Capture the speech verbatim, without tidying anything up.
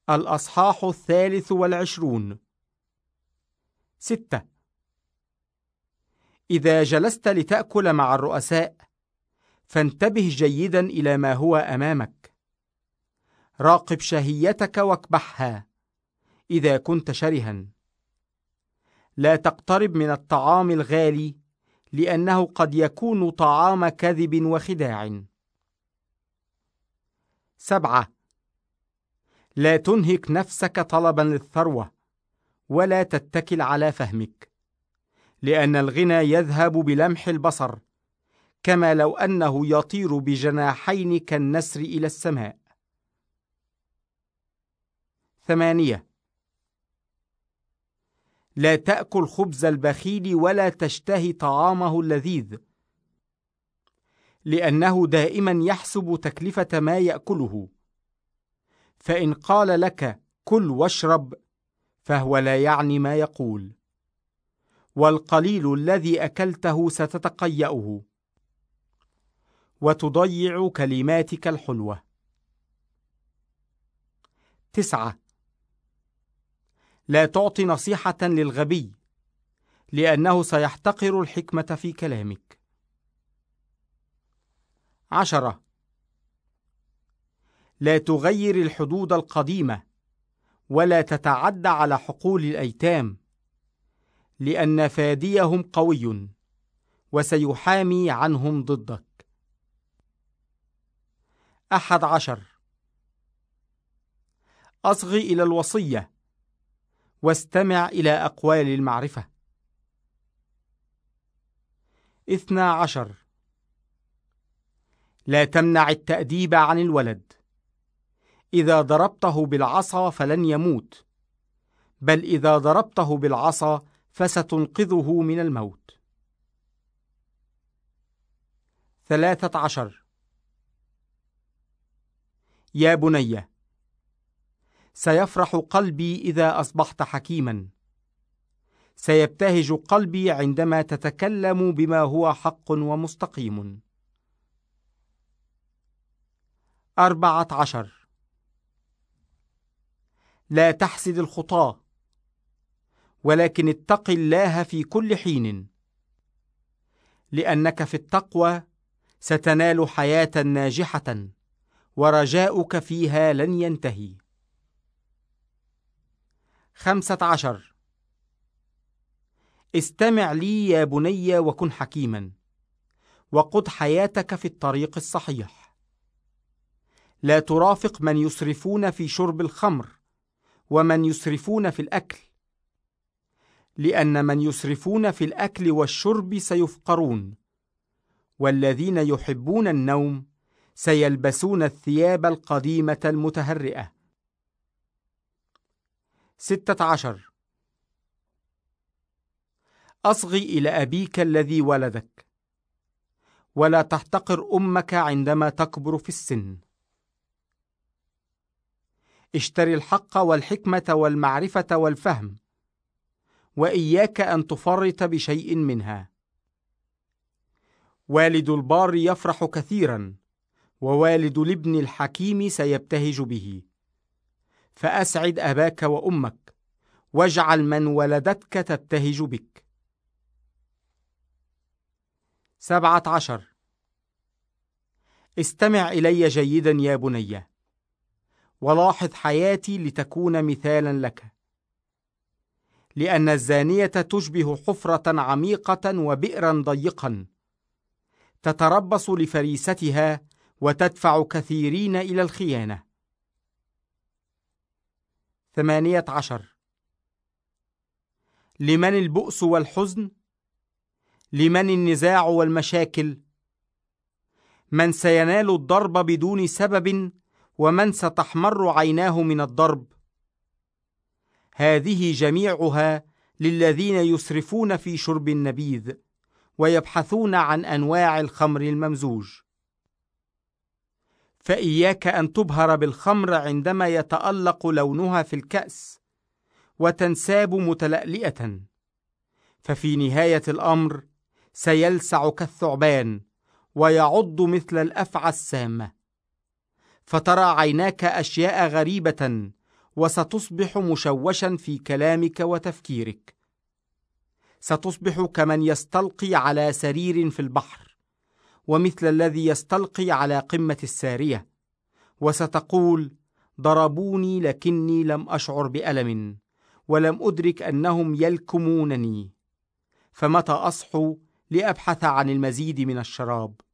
الأصحاح الثالث والعشرون. ستة. إذا جلست لتأكل مع الرؤساء فانتبه جيدا إلى ما هو أمامك. راقب شهيتك واكبحها إذا كنت شرها. لا تقترب من الطعام الغالي لأنه قد يكون طعام كذب وخداع. سبعة. لا تنهك نفسك طلبا للثروة ولا تتكل على فهمك، لأن الغنى يذهب بلمح البصر، كما لو أنه يطير بجناحين كالنسر إلى السماء. ثمانية. لا تأكل خبز البخيل ولا تشتهي طعامه اللذيذ، لأنه دائما يحسب تكلفة ما يأكله، فإن قال لك كل واشرب فهو لا يعني ما يقول، والقليل الذي أكلته ستتقيأه وتضيع كلماتك الحلوة. تسعة. لا تعطي نصيحة للغبي، لأنه سيحتقر الحكمة في كلامك. عشرة. لا تغير الحدود القديمة ولا تتعدى على حقول الأيتام، لأن فاديهم قوي وسيحامي عنهم ضدك. أحد عشر. أصغِ إلى الوصية واستمع إلى أقوال المعرفة. اثنا عشر. لا تمنع التأديب عن الولد، إذا ضربته بالعصا فلن يموت، بل إذا ضربته بالعصا فستنقذه من الموت. ثلاثة عشر. يا بني، سيفرح قلبي إذا أصبحت حكيما، سيبتهج قلبي عندما تتكلم بما هو حق ومستقيم. أربعة عشر. لا تحسد الخطاة، ولكن اتق الله في كل حين، لأنك في التقوى ستنال حياة ناجحة، ورجاؤك فيها لن ينتهي. خمسة عشر. استمع لي يا بني وكن حكيما، وقد حياتك في الطريق الصحيح. لا ترافق من يسرفون في شرب الخمر ومن يسرفون في الأكل، لأن من يسرفون في الأكل والشرب سيفقرون، والذين يحبون النوم سيلبسون الثياب القديمة المتهرئة. ستة عشر. أصغِ إلى أبيك الذي ولدك، ولا تحتقر أمك عندما تكبر في السن. اشتري الحق والحكمة والمعرفة والفهم، وإياك أن تفرط بشيء منها. والد البار يفرح كثيرا، ووالد الابن الحكيم سيبتهج به. فأسعد أباك وأمك، واجعل من ولدتك تبتهج بك. سبعة عشر. استمع إلي جيدا يا بني، ولاحظ حياتي لتكون مثالا لك، لأن الزانية تشبه حفرة عميقة وبئرا ضيقا، تتربص لفريستها وتدفع كثيرين إلى الخيانة. ثمانية عشر. لمن البؤس والحزن؟ لمن النزاع والمشاكل؟ من سينال الضرب بدون سبب، ومن ستحمر عيناه من الضرب؟ هذه جميعها للذين يسرفون في شرب النبيذ، ويبحثون عن أنواع الخمر الممزوج. فإياك أن تبهر بالخمر عندما يتألق لونها في الكأس وتنساب متلألئة، ففي نهاية الأمر سيلسع كالثعبان ويعض مثل الأفعى السامة، فترى عيناك أشياء غريبة وستصبح مشوشا في كلامك وتفكيرك. ستصبح كمن يستلقي على سرير في البحر، ومثل الذي يستلقي على قمة السارية، وستقول: ضربوني لكني لم أشعر بألم، ولم أدرك أنهم يلكمونني، فمتى أصحو لأبحث عن المزيد من الشراب.